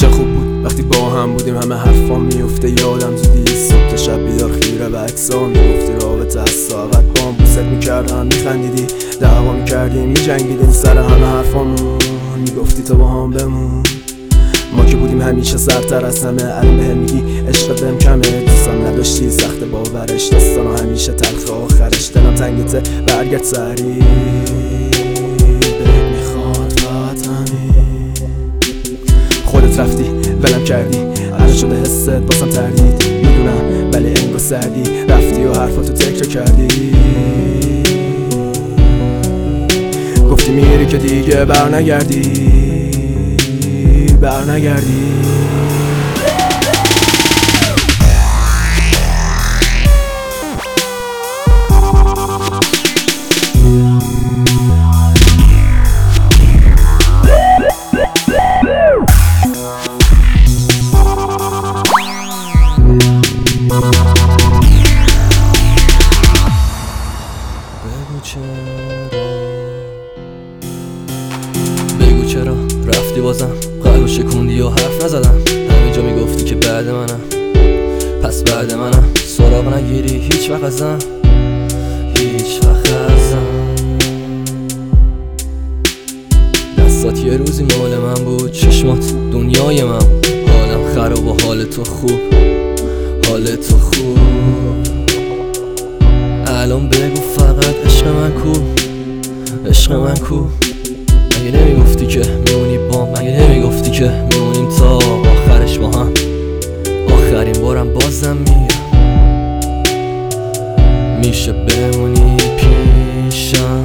چه خوب بود وقتی با هم بودیم، همه حرفا میفته یادم زودی. صبح تا شب بیدار خیره و اکسا میگفتی رابطه از ساعت با هم بوست میکردم، میخندیدی، دعوا میکردیم، میجنگیدیم سر همه حرفامون، میگفتی تو با هم بمون. ما که بودیم همیشه سرتر از همه، الان بهم میگی عشق بهم کمه. دوستم نداشتی سخت باورش، داستانا همیشه تلخ آخرش. دلم تنگته برگرد سریع، بهت میخواد فقط همین. خودت رفتی ولم کردی، الان شده حست بازم تردید، میدونم ولی انگار سردی رفتی و حرفاتو تکرار کردی. گفتی میری که دیگه برنگردی. بگو چرا رفتی بازم، قلبو شکوندی و حرف نزدم. همینجا میگفتی که بعد منم، پس بعد منم سراغ نگیری هیچ وقت ازم، هیچ وقت ازم. دستات یه روزی مال من بود، چشمات دنیای من، حالم خراب و حال تو خوب، حال تو خوب. الان بگو فقط عشق من کو، عشق من کو. مگه نمیگفتی که میمونی با من، مگه نمیگفتی که میمونیم تا آخرش با هم. آخرین بارم بازم میگم، میشه بمونی پیشم.